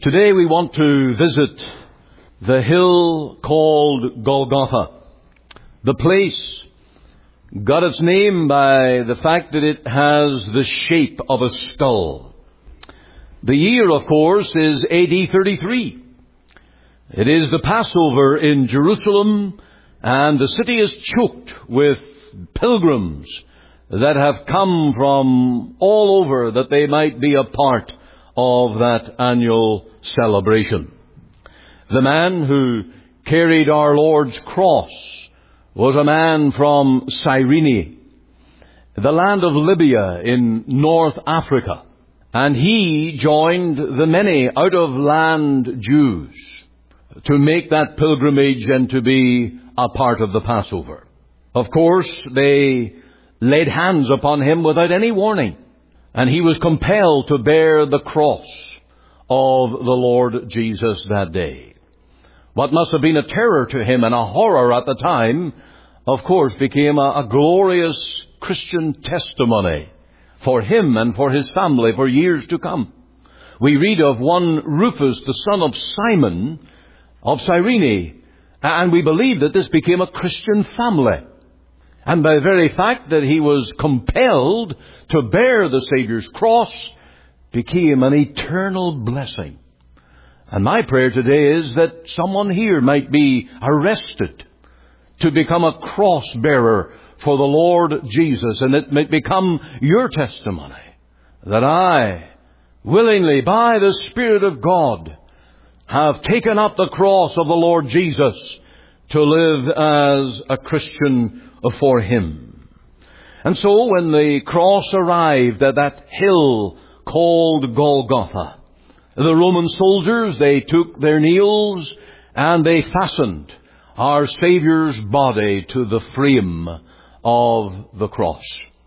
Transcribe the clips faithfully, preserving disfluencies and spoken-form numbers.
Today we want to visit the hill called Golgotha. The place got its name by the fact that it has the shape of a skull. The year, of course, is A D thirty-three. It is the Passover in Jerusalem, and the city is choked with pilgrims that have come from all over that they might be a part of that annual celebration. The man who carried our Lord's cross was a man from Cyrene, the land of Libya in North Africa, and he joined the many out-of-land Jews to make that pilgrimage and to be a part of the Passover. Of course, they laid hands upon him without any warning, and he was compelled to bear the cross of the Lord Jesus that day. What must have been a terror to him and a horror at the time, of course, became a, a glorious Christian testimony for him and for his family for years to come. We read of one Rufus, the son of Simon of Cyrene, and we believe that this became a Christian family. And by the very fact that he was compelled to bear the Savior's cross became an eternal blessing. And my prayer today is that someone here might be arrested to become a cross bearer for the Lord Jesus, and it might become your testimony that I, willingly by the Spirit of God, have taken up the cross of the Lord Jesus to live as a Christian for Him. And so when the cross arrived at that hill called Golgotha, the Roman soldiers, they took their nails and they fastened our Saviour's body to the frame of the cross.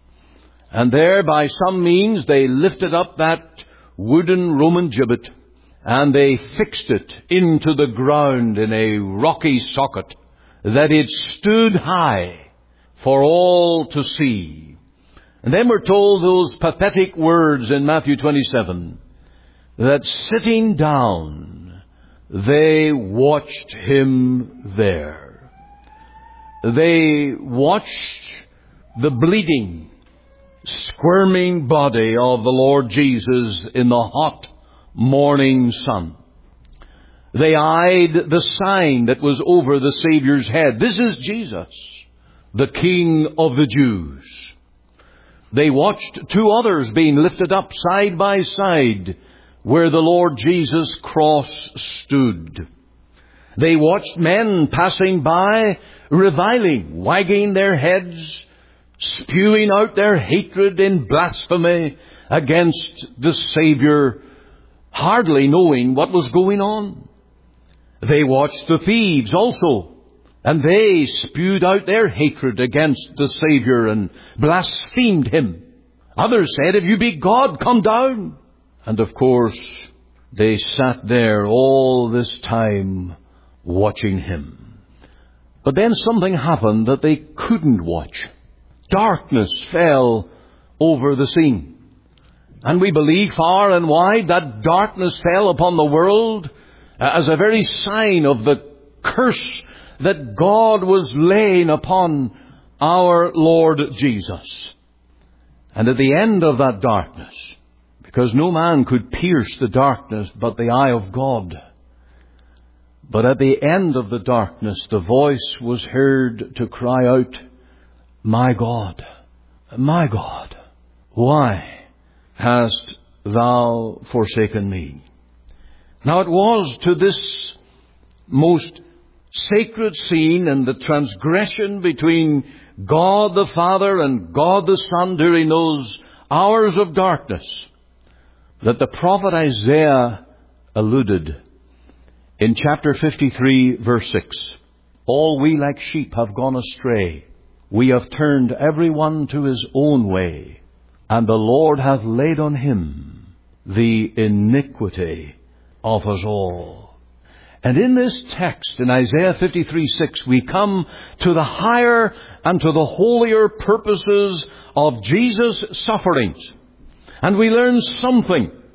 And there, by some means, they lifted up that wooden Roman gibbet and they fixed it into the ground in a rocky socket that it stood high for all to see. And then we're told those pathetic words in Matthew twenty-seven, that sitting down, they watched him there. They watched the bleeding, squirming body of the Lord Jesus in the hot morning sun. They eyed the sign that was over the Savior's head. This is Jesus, the King of the Jews. They watched two others being lifted up side by side where the Lord Jesus' cross stood. They watched men passing by, reviling, wagging their heads, spewing out their hatred in blasphemy against the Savior, hardly knowing what was going on. They watched the thieves also, and they spewed out their hatred against the Savior and blasphemed Him. Others said, "If you be God, come down." And of course, they sat there all this time watching Him. But then something happened that they couldn't watch. Darkness fell over the scene. And we believe far and wide that darkness fell upon the world as a very sign of the curse that God was laying upon our Lord Jesus. And at the end of that darkness, because no man could pierce the darkness but the eye of God, but at the end of the darkness, the voice was heard to cry out, "My God, my God, why hast thou forsaken me?" Now it was to this most sacred scene and the transgression between God the Father and God the Son during those hours of darkness that the prophet Isaiah alluded in chapter fifty-three, verse six. "All we like sheep have gone astray. We have turned every one to his own way. And the Lord hath laid on him the iniquity of us all." And in this text, in Isaiah fifty-three six, we come to the higher and to the holier purposes of Jesus' sufferings. And we learn something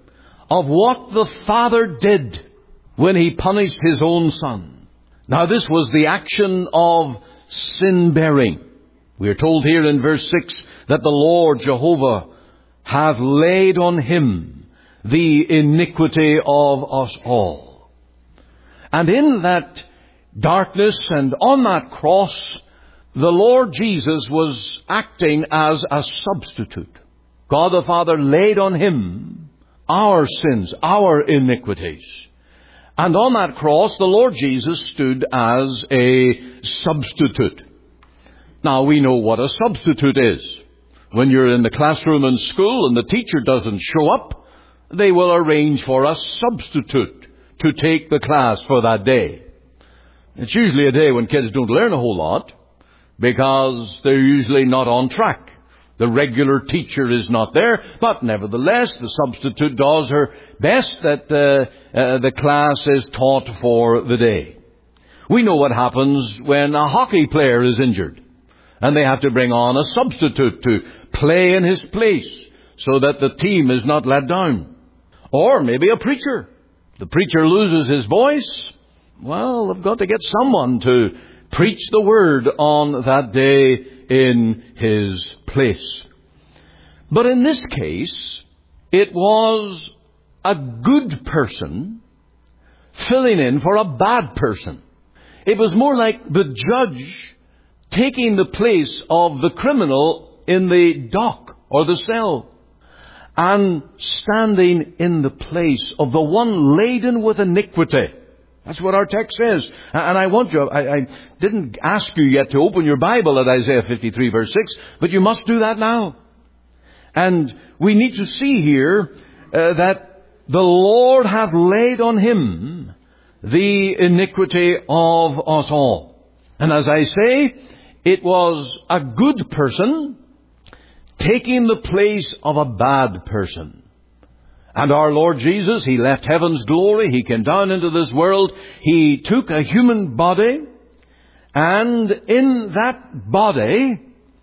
of what the Father did when He punished His own Son. Now this was the action of sin-bearing. We are told here in verse six that the Lord Jehovah hath laid on Him the iniquity of us all. And in that darkness and on that cross, the Lord Jesus was acting as a substitute. God the Father laid on Him our sins, our iniquities. And on that cross, the Lord Jesus stood as a substitute. Now, we know what a substitute is. When you're in the classroom in school and the teacher doesn't show up, they will arrange for a substitute to take the class for that day. It's usually a day when kids don't learn a whole lot because they're usually not on track. The regular teacher is not there, but nevertheless, the substitute does her best that uh, uh, the class is taught for the day. We know what happens when a hockey player is injured, and they have to bring on a substitute to play in his place so that the team is not let down. Or maybe a preacher. The preacher loses his voice. Well, they've got to get someone to preach the word on that day in his place. But in this case, it was a good person filling in for a bad person. It was more like the judge taking the place of the criminal in the dock or the cell and standing in the place of the one laden with iniquity. That's what our text says. And I want you, I, I didn't ask you yet to open your Bible at Isaiah fifty-three verse six, but you must do that now. And we need to see here uh, that the Lord hath laid on Him the iniquity of us all. And as I say, it was a good person taking the place of a bad person. And our Lord Jesus, He left heaven's glory. He came down into this world. He took a human body. And in that body,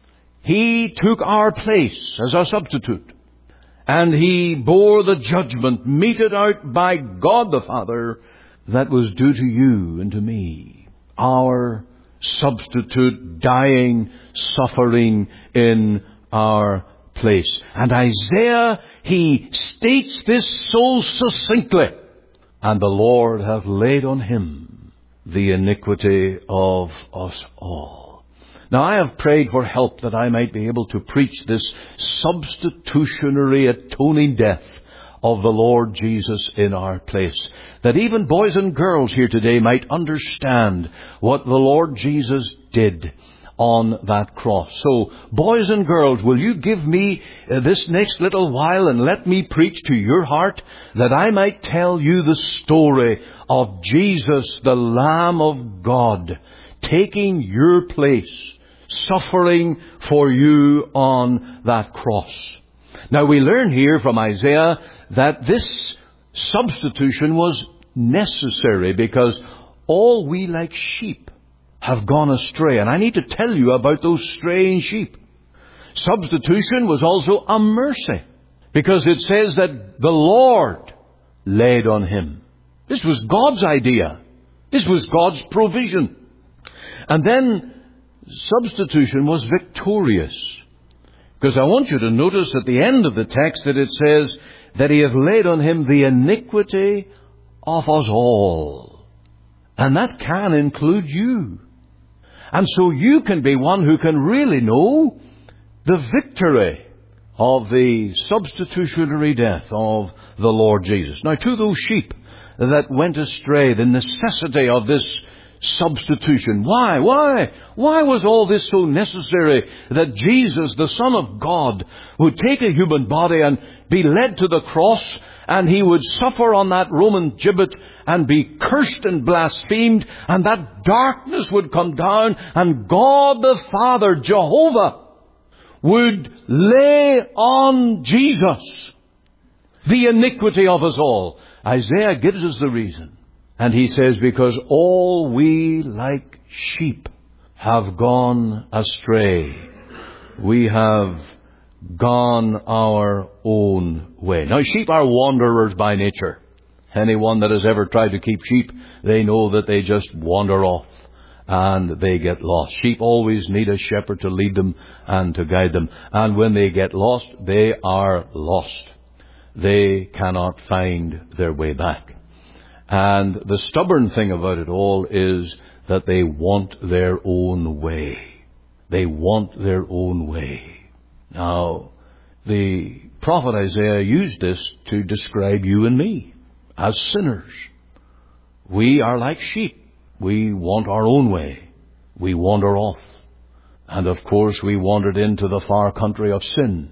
He took our place as our substitute. And He bore the judgment meted out by God the Father that was due to you and to me. Our substitute dying, suffering in our place. And Isaiah, he states this so succinctly. And the Lord hath laid on Him the iniquity of us all. Now I have prayed for help that I might be able to preach this substitutionary atoning death of the Lord Jesus in our place. That even boys and girls here today might understand what the Lord Jesus did on that cross. So, boys and girls, will you give me uh, this next little while and let me preach to your heart that I might tell you the story of Jesus, the Lamb of God, taking your place, suffering for you on that cross. Now we learn here from Isaiah that this substitution was necessary because all we like sheep have gone astray. And I need to tell you about those straying sheep. Substitution was also a mercy because it says that the Lord laid on Him. This was God's idea. This was God's provision. And then substitution was victorious. Because I want you to notice at the end of the text that it says that He hath laid on Him the iniquity of us all. And that can include you. And so you can be one who can really know the victory of the substitutionary death of the Lord Jesus. Now, to those sheep that went astray, the necessity of this substitution. Why? Why? Why was all this so necessary that Jesus, the Son of God, would take a human body and be led to the cross, and He would suffer on that Roman gibbet and be cursed and blasphemed, and that darkness would come down, and God the Father, Jehovah, would lay on Jesus the iniquity of us all? Isaiah gives us the reason. And he says, because all we like sheep have gone astray. We have gone our own way. Now, sheep are wanderers by nature. Anyone that has ever tried to keep sheep, they know that they just wander off and they get lost. Sheep always need a shepherd to lead them and to guide them. And when they get lost, they are lost. They cannot find their way back. And the stubborn thing about it all is that they want their own way. They want their own way. Now, the prophet Isaiah used this to describe you and me as sinners. We are like sheep. We want our own way. We wander off. And of course, we wandered into the far country of sin.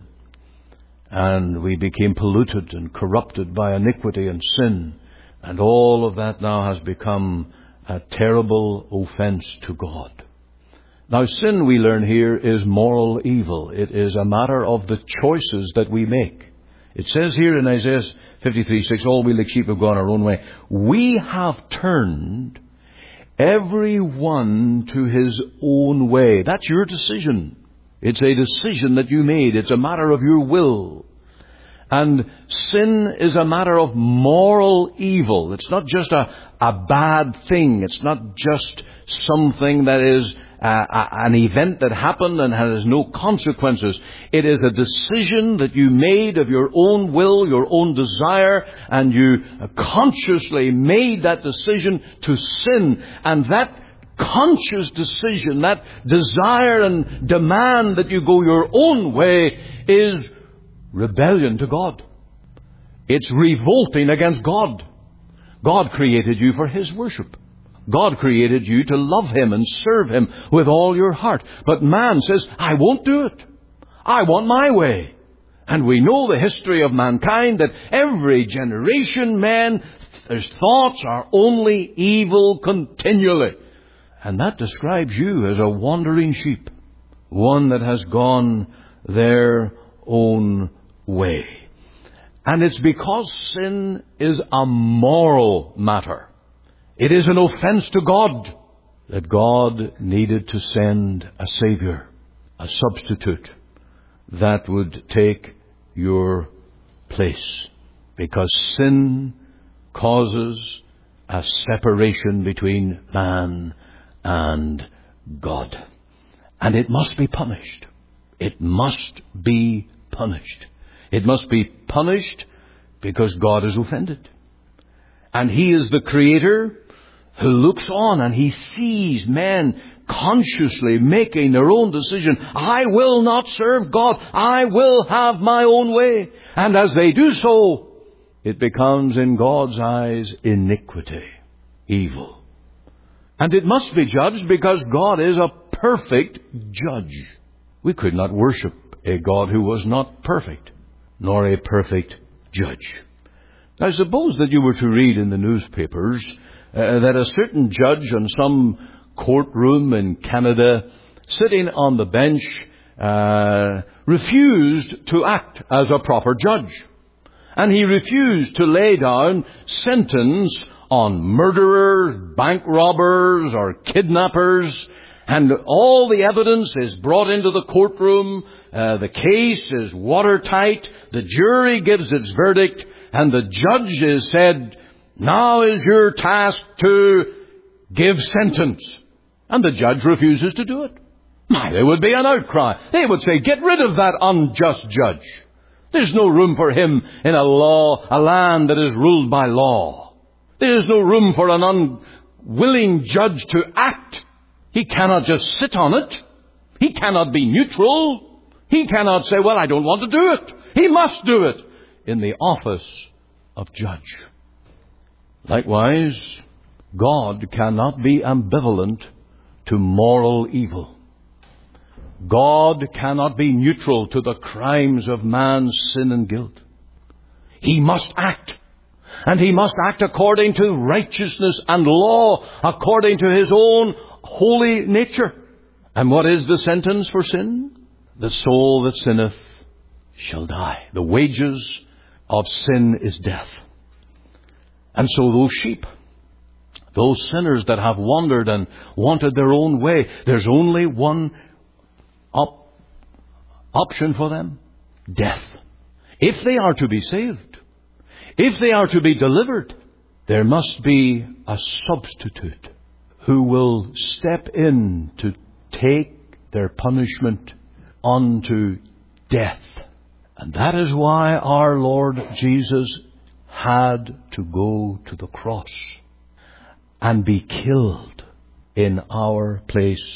And we became polluted and corrupted by iniquity and sin. And all of that now has become a terrible offense to God. Now, sin, we learn here, is moral evil. It is a matter of the choices that we make. It says here in Isaiah fifty-three six, all we like sheep have gone our own way. We have turned every one to his own way. That's your decision. It's a decision that you made. It's a matter of your will. And sin is a matter of moral evil. It's not just a, a bad thing. It's not just something that is a, a, an event that happened and has no consequences. It is a decision that you made of your own will, your own desire, and you consciously made that decision to sin. And that conscious decision, that desire and demand that you go your own way, is rebellion to God. It's revolting against God. God created you for His worship. God created you to love Him and serve Him with all your heart. But man says, I won't do it. I want my way. And we know the history of mankind, that every generation, man, his thoughts are only evil continually. And that describes you as a wandering sheep. One that has gone their own way. And it's because sin is a moral matter. It is an offense to God that God needed to send a Savior, a substitute that would take your place. Because sin causes a separation between man and God. And it must be punished. It must be punished. It must be punished because God is offended. And He is the Creator who looks on and He sees men consciously making their own decision. I will not serve God. I will have my own way. And as they do so, it becomes in God's eyes iniquity, evil. And it must be judged because God is a perfect judge. We could not worship a God who was not perfect, nor a perfect judge. Now, suppose that you were to read in the newspapers uh, that a certain judge in some courtroom in Canada, sitting on the bench, uh, refused to act as a proper judge. And he refused to lay down sentence on murderers, bank robbers, or kidnappers. And all the evidence is brought into the courtroom. Uh, the case is watertight. The jury gives its verdict. And the judge is said, now is your task to give sentence. And the judge refuses to do it. My, there would be an outcry. They would say, get rid of that unjust judge. There's no room for him in a law, a land that is ruled by law. There is no room for an unwilling judge to act. He cannot just sit on it. He cannot be neutral. He cannot say, well, I don't want to do it. He must do it in the office of judge. Likewise, God cannot be ambivalent to moral evil. God cannot be neutral to the crimes of man's sin and guilt. He must act. And He must act according to righteousness and law, according to His own holy nature. And what is the sentence for sin? The soul that sinneth shall die. The wages of sin is death. And so those sheep, those sinners that have wandered and wanted their own way, there's only one op- option for them. death. If they are to be saved, if they are to be delivered, there must be a substitute who will step in to take their punishment unto death. And that is why our Lord Jesus had to go to the cross and be killed in our place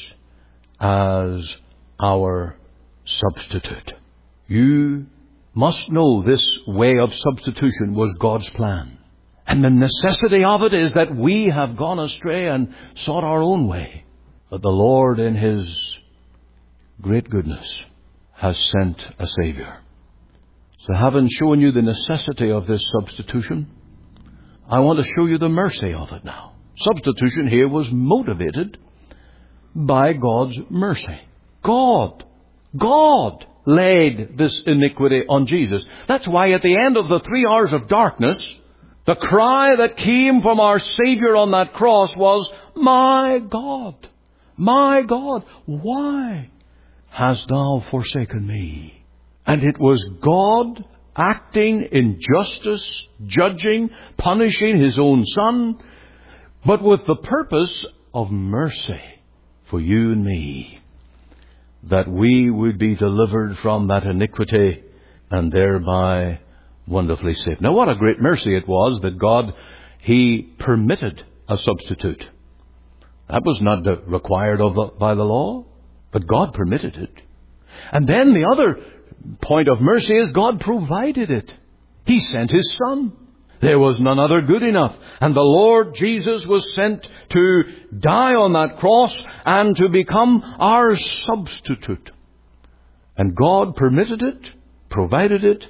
as our substitute. You must know this way of substitution was God's plan. And the necessity of it is that we have gone astray and sought our own way. But the Lord in His great goodness has sent a Savior. So having shown you the necessity of this substitution, I want to show you the mercy of it now. Substitution here was motivated by God's mercy. God, God laid this iniquity on Jesus. That's why at the end of the three hours of darkness, the cry that came from our Savior on that cross was, "My God, my God, why hast thou forsaken me?" And it was God acting in justice, judging, punishing His own Son, but with the purpose of mercy for you and me, that we would be delivered from that iniquity and thereby wonderfully saved. Now, what a great mercy it was that God, He permitted a substitute. That was not required of the, by the law, but God permitted it. And then the other point of mercy is God provided it. He sent His Son. There was none other good enough. And the Lord Jesus was sent to die on that cross and to become our substitute. And God permitted it, provided it,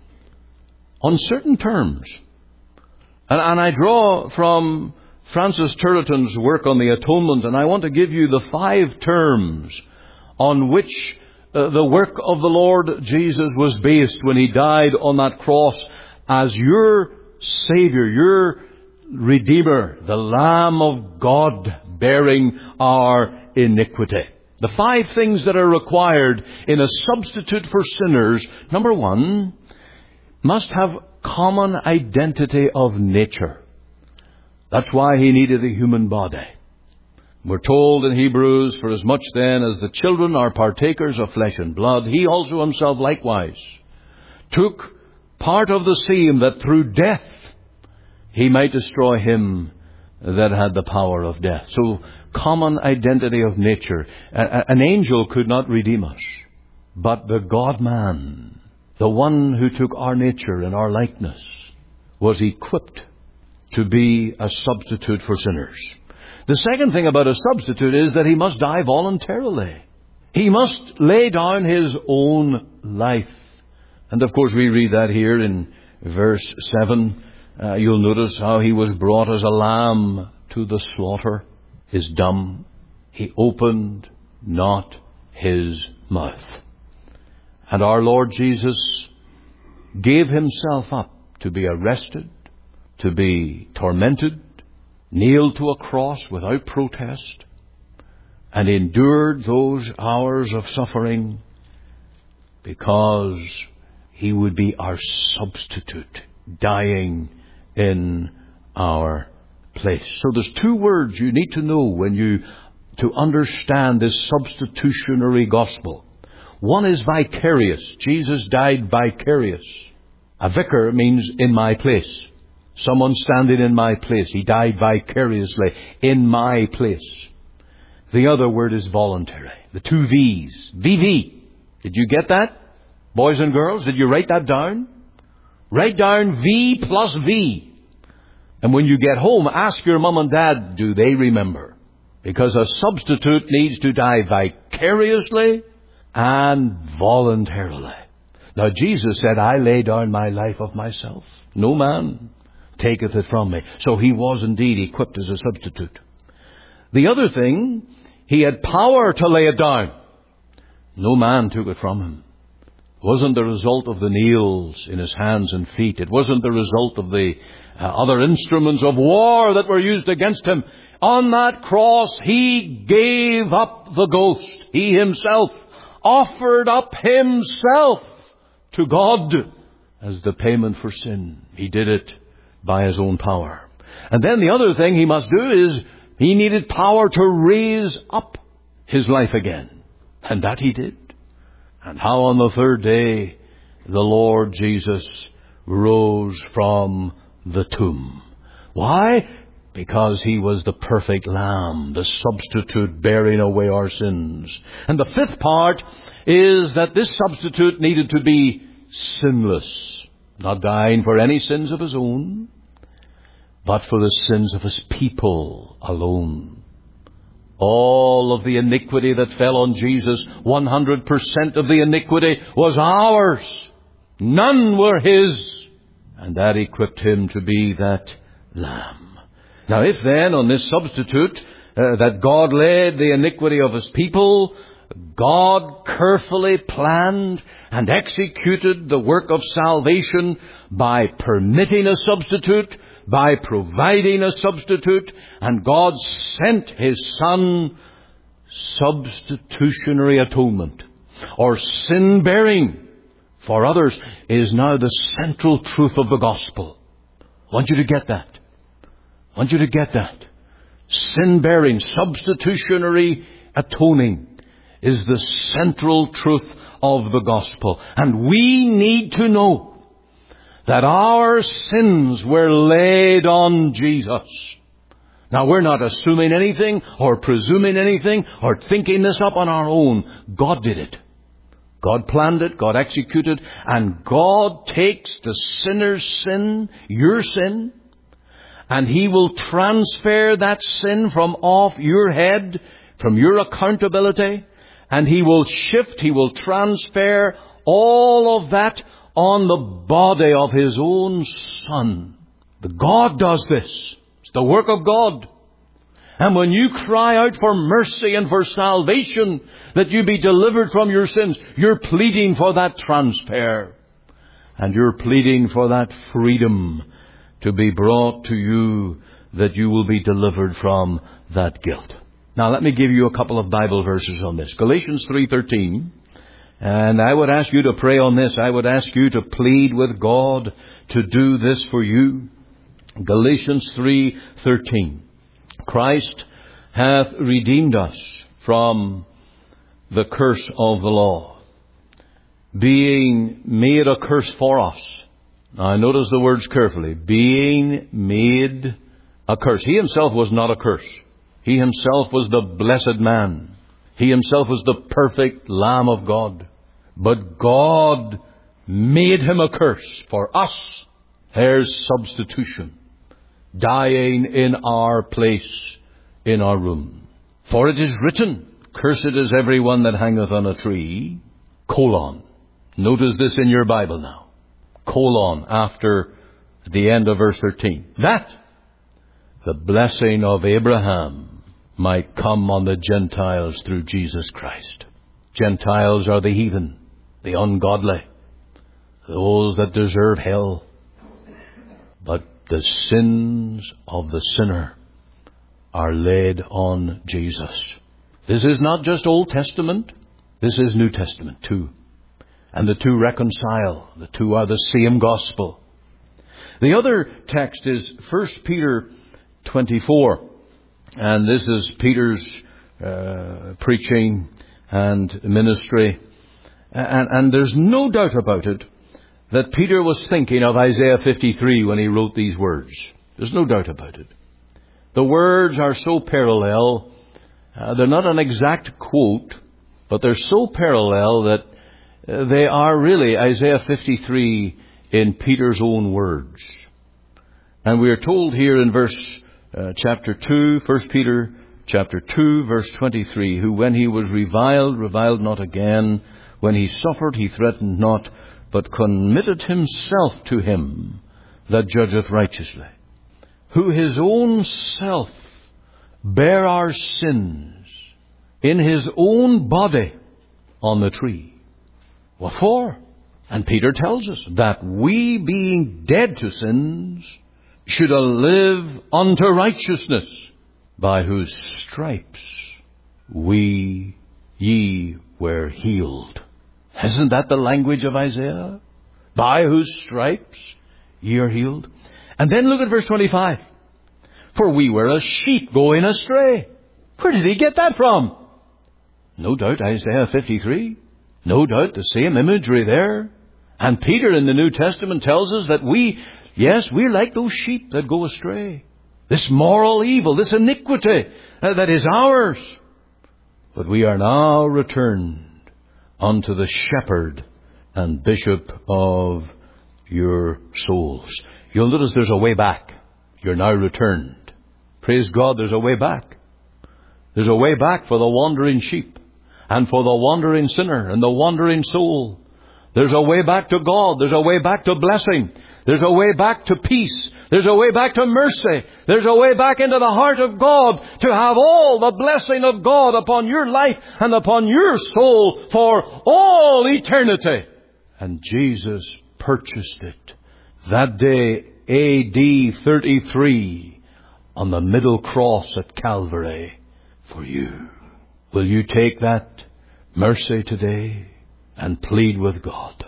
on certain terms. And, and I draw from Francis Turretin's work on the atonement, and I want to give you the five terms on which uh, the work of the Lord Jesus was based when He died on that cross as your Savior, your Redeemer, the Lamb of God bearing our iniquity. The five things that are required in a substitute for sinners. Number one, must have common identity of nature. That's why He needed a human body. We're told in Hebrews, "For as much then as the children are partakers of flesh and blood, He also Himself likewise took part of the same, that through death He might destroy him that had the power of death." So, common identity of nature. A- an angel could not redeem us, but the God-man, the one who took our nature and our likeness, was equipped to be a substitute for sinners. The second thing about a substitute is that he must die voluntarily. He must lay down his own life. And of course we read that here in verse seven. Uh, you'll notice how he was brought as a lamb to the slaughter. Is dumb. He opened not his mouth. And our Lord Jesus gave himself up to be arrested, to be tormented, nailed to a cross without protest, and endured those hours of suffering because he would be our substitute, dying in our place. So there's two words you need to know when you to understand this substitutionary gospel. One is vicarious. Jesus died vicarious. A vicar means in my place. Someone standing in my place. He died vicariously in my place. The other word is voluntary. The two V's. V V. Did you get that? Boys and girls, did you write that down? Write down V plus V. And when you get home, ask your mom and dad, do they remember? Because a substitute needs to die vicariously and voluntarily. Now Jesus said, I lay down my life of myself. No man taketh it from me. So he was indeed equipped as a substitute. The other thing, he had power to lay it down. No man took it from him. It wasn't the result of the nails in his hands and feet. It wasn't the result of the uh, other instruments of war that were used against him. On that cross, he gave up the ghost. He himself offered up himself to God as the payment for sin. He did it by His own power. And then the other thing He must do is He needed power to raise up His life again. And that He did. And how on the third day the Lord Jesus rose from the tomb. Why? Because He was the perfect Lamb, the substitute bearing away our sins. And the fifth part is that this substitute needed to be sinless, not dying for any sins of His own, but for the sins of His people alone. All of the iniquity that fell on Jesus, one hundred percent of the iniquity was ours. None were His. And that equipped Him to be that Lamb. Now if then on this substitute uh, that God laid the iniquity of His people, God carefully planned and executed the work of salvation by permitting a substitute, by providing a substitute, and God sent His Son. Substitutionary atonement, or sin-bearing for others, is now the central truth of the gospel. I want you to get that. I want you to get that. Sin-bearing, substitutionary atoning is the central truth of the gospel. And we need to know that our sins were laid on Jesus. Now, we're not assuming anything or presuming anything or thinking this up on our own. God did it. God planned it, God executed, and God takes the sinner's sin, your sin, and He will transfer that sin from off your head, from your accountability, and He will shift, He will transfer all of that on the body of His own Son. But God does this. It's the work of God. And when you cry out for mercy and for salvation, that you be delivered from your sins, you're pleading for that transfer. And you're pleading for that freedom to be brought to you, that you will be delivered from that guilt. Now let me give you a couple of Bible verses on this. Galatians three thirteen. And I would ask you to pray on this. I would ask you to plead with God to do this for you. Galatians three thirteen. Christ hath redeemed us from the curse of the law, being made a curse for us. Now notice the words carefully. Being made a curse. He Himself was not a curse. He Himself was the blessed man. He Himself was the perfect Lamb of God. But God made Him a curse for us. There's substitution. Dying in our place, in our room. For it is written, cursed is everyone that hangeth on a tree, colon. Notice this in your Bible now. Colon, after the end of verse thirteen. That the blessing of Abraham might come on the Gentiles through Jesus Christ. Gentiles are the heathen, the ungodly, those that deserve hell. But the sins of the sinner are laid on Jesus. This is not just Old Testament. This is New Testament too. And the two reconcile. The two are the same gospel. The other text is First Peter twenty-four. And this is Peter's uh, preaching and ministry. And, and there's no doubt about it that Peter was thinking of Isaiah fifty-three when he wrote these words. There's no doubt about it. The words are so parallel. Uh, they're not an exact quote, but they're so parallel that uh, they are really Isaiah fifty-three in Peter's own words. And we are told here in verse uh, chapter two, First Peter chapter two, verse twenty-three, who when he was reviled, reviled not again. When he suffered, he threatened not, but committed himself to Him that judgeth righteously, who His own self bare our sins in His own body on the tree. What for? And Peter tells us that we, being dead to sins, should live unto righteousness, by whose stripes we, ye were healed. Isn't that the language of Isaiah? by whose stripes ye are healed. And then look at verse twenty-five. For we were as sheep going astray. Where did he get that from? No doubt Isaiah fifty-three. No doubt the same imagery there. And Peter in the New Testament tells us that we, yes, we're like those sheep that go astray. This moral evil, this iniquity uh, that is ours. But we are now returned unto the shepherd and bishop of your souls. You'll notice there's a way back. You're now returned. Praise God, there's a way back. There's a way back for the wandering sheep and for the wandering sinner and the wandering soul. There's a way back to God. There's a way back to blessing. There's a way back to peace. There's a way back to mercy. There's a way back into the heart of God to have all the blessing of God upon your life and upon your soul for all eternity. And Jesus purchased it that day, A D thirty-three, on the middle cross at Calvary for you. Will you take that mercy today and plead with God?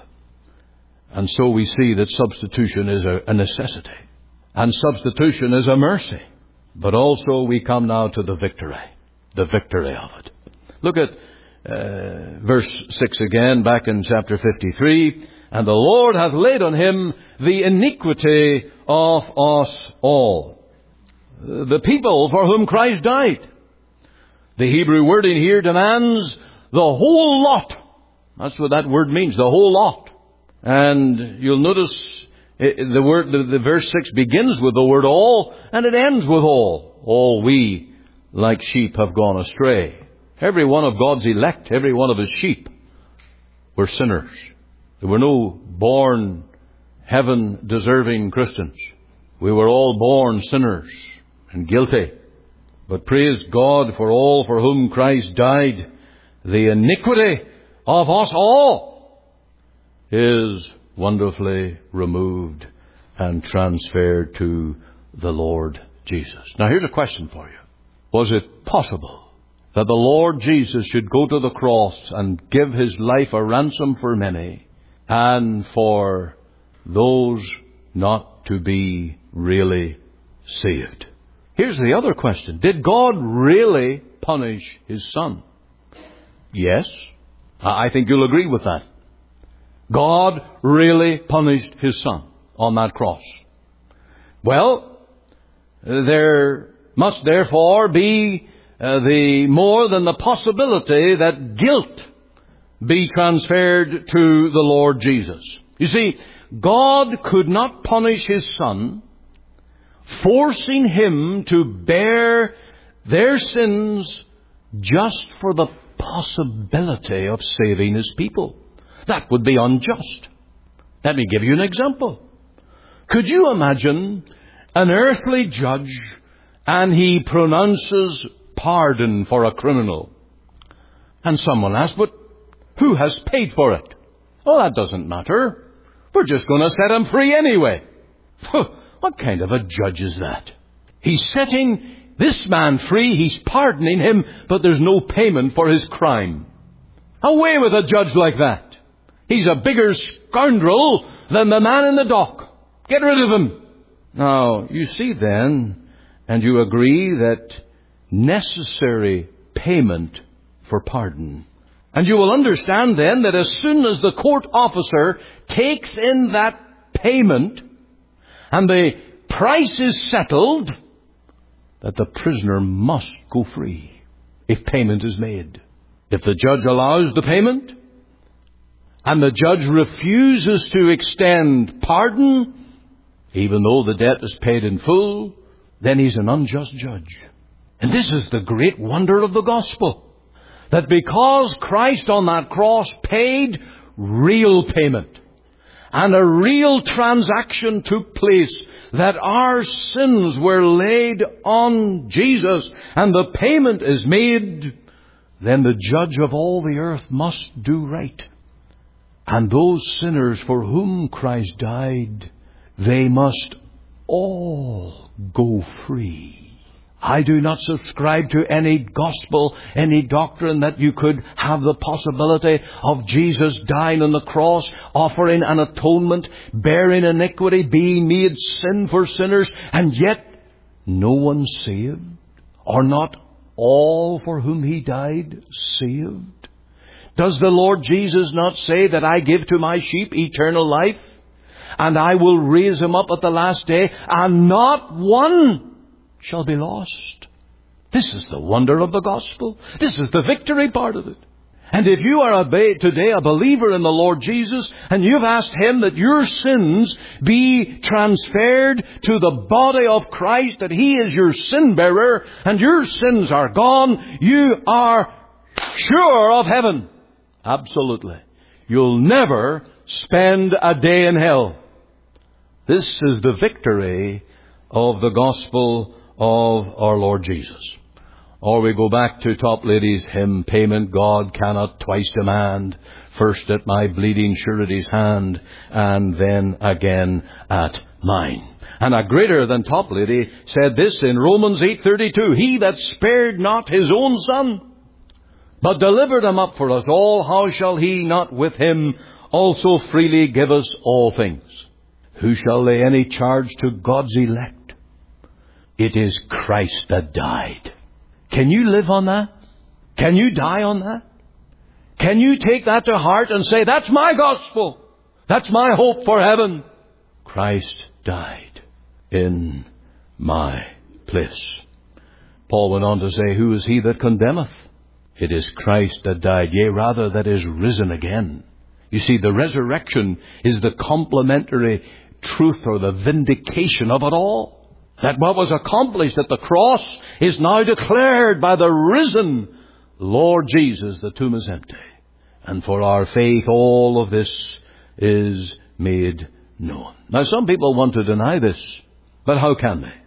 And so we see that substitution is a, a necessity. And substitution is a mercy. But also we come now to the victory. The victory of it. Look at uh, verse six again, back in chapter fifty-three. And the Lord hath laid on him the iniquity of us all. The people for whom Christ died. The Hebrew wording here demands the whole lot. That's what that word means, the whole lot. And you'll notice it, the word, the, the verse six begins with the word all, and it ends with all. All we, like sheep, have gone astray. Every one of God's elect, every one of his sheep, were sinners. There were no born heaven-deserving Christians. We were all born sinners and guilty. But praise God for all for whom Christ died. The iniquity of us all is wonderfully removed and transferred to the Lord Jesus. Now here's a question for you. Was it possible that the Lord Jesus should go to the cross and give his life a ransom for many and for those not to be really saved? Here's the other question. Did God really punish his Son? Yes. I think you'll agree with that. God really punished his Son on that cross. Well, there must therefore be uh, the more than the possibility that guilt be transferred to the Lord Jesus. You see, God could not punish his Son, forcing him to bear their sins just for the possibility of saving his people. That would be unjust. Let me give you an example. Could you imagine an earthly judge and he pronounces pardon for a criminal? And someone asks, but who has paid for it? Oh, that doesn't matter. We're just going to set him free anyway. What kind of a judge is that? He's setting this man free, he's pardoning him, but there's no payment for his crime. Away with a judge like that. He's a bigger scoundrel than the man in the dock. Get rid of him. Now, you see then, and you agree that necessary payment for pardon. And you will understand then that as soon as the court officer takes in that payment and the price is settled, that the prisoner must go free if payment is made. If the judge allows the payment and the judge refuses to extend pardon, even though the debt is paid in full, then he's an unjust judge. And this is the great wonder of the gospel, that because Christ on that cross paid real payment, and a real transaction took place, that our sins were laid on Jesus, and the payment is made, then the judge of all the earth must do right. And those sinners for whom Christ died, they must all go free. I do not subscribe to any gospel, any doctrine that you could have the possibility of Jesus dying on the cross, offering an atonement, bearing iniquity, being made sin for sinners, and yet no one saved, or not all for whom he died saved. Does the Lord Jesus not say that I give to my sheep eternal life, and I will raise him up at the last day, and not one shall be lost? This is the wonder of the gospel. This is the victory part of it. And if you are a ba- today a believer in the Lord Jesus, and you've asked him that your sins be transferred to the body of Christ, that he is your sin bearer, and your sins are gone, you are sure of heaven. Absolutely. You'll never spend a day in hell. This is the victory of the gospel of our Lord Jesus. Or we go back to Toplady's hymn, payment God cannot twice demand, first at my bleeding surety's hand, and then again at mine. And a greater than Toplady said this in Romans eight thirty-two, he that spared not his own son, but delivered him up for us all, how shall he not with him also freely give us all things? Who shall lay any charge to God's elect? It is Christ that died. Can you live on that? Can you die on that? Can you take that to heart and say, that's my gospel. That's my hope for heaven. Christ died in my place. Paul went on to say, who is he that condemneth? It is Christ that died, yea, rather that is risen again. You see, the resurrection is the complementary truth or the vindication of it all. That what was accomplished at the cross is now declared by the risen Lord Jesus. The tomb is empty. And for our faith, all of this is made known. Now, some people want to deny this, but how can they?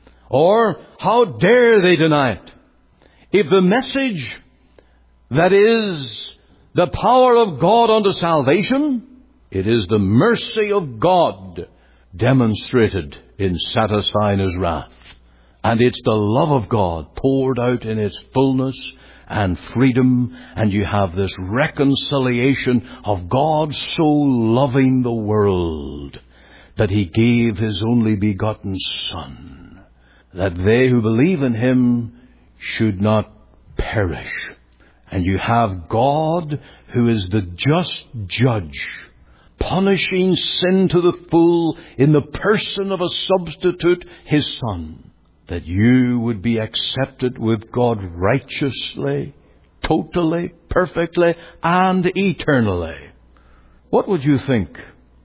Or how dare they deny it? If the message that is the power of God unto salvation, it is the mercy of God demonstrated in satisfying his wrath. And it's the love of God poured out in its fullness and freedom. And you have this reconciliation of God so loving the world that he gave his only begotten Son, that they who believe in him should not perish. And you have God, who is the just judge, punishing sin to the full in the person of a substitute, his Son, that you would be accepted with God righteously, totally, perfectly, and eternally. What would you think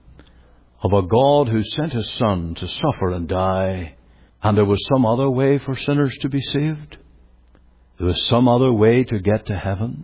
of a God who sent his Son to suffer and die, and there was some other way for sinners to be saved? There was some other way to get to heaven?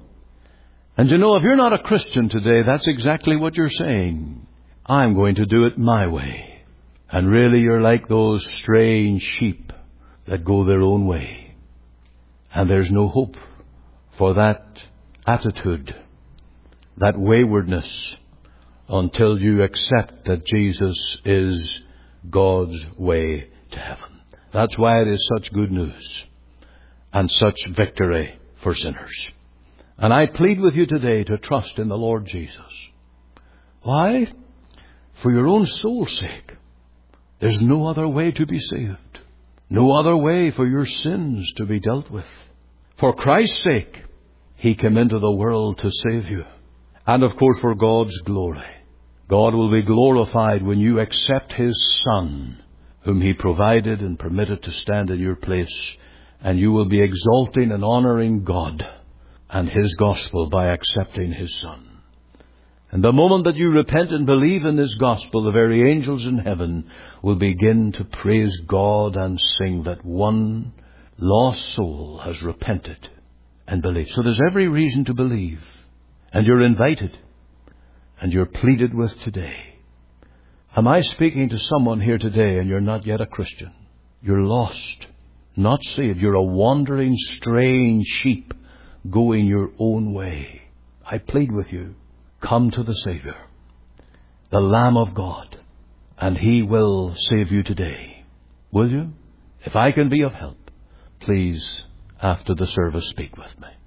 And you know, if you're not a Christian today, that's exactly what you're saying. I'm going to do it my way. And really you're like those straying sheep that go their own way. And there's no hope for that attitude, that waywardness, until you accept that Jesus is God's way to heaven. That's why it is such good news and such victory for sinners. And I plead with you today to trust in the Lord Jesus. Why? For your own soul's sake. There's no other way to be saved. No other way for your sins to be dealt with. For Christ's sake, he came into the world to save you. And of course for God's glory. God will be glorified when you accept his Son, whom he provided and permitted to stand in your place. And you will be exalting and honoring God and his gospel by accepting his Son. And the moment that you repent and believe in this gospel, the very angels in heaven will begin to praise God and sing that one lost soul has repented and believed. So there's every reason to believe. And you're invited. And you're pleaded with today. Am I speaking to someone here today and you're not yet a Christian? You're lost, not saved. You're a wandering, straying sheep going your own way. I plead with you. Come to the Savior, the Lamb of God, and he will save you today. Will you? If I can be of help, please, after the service, speak with me.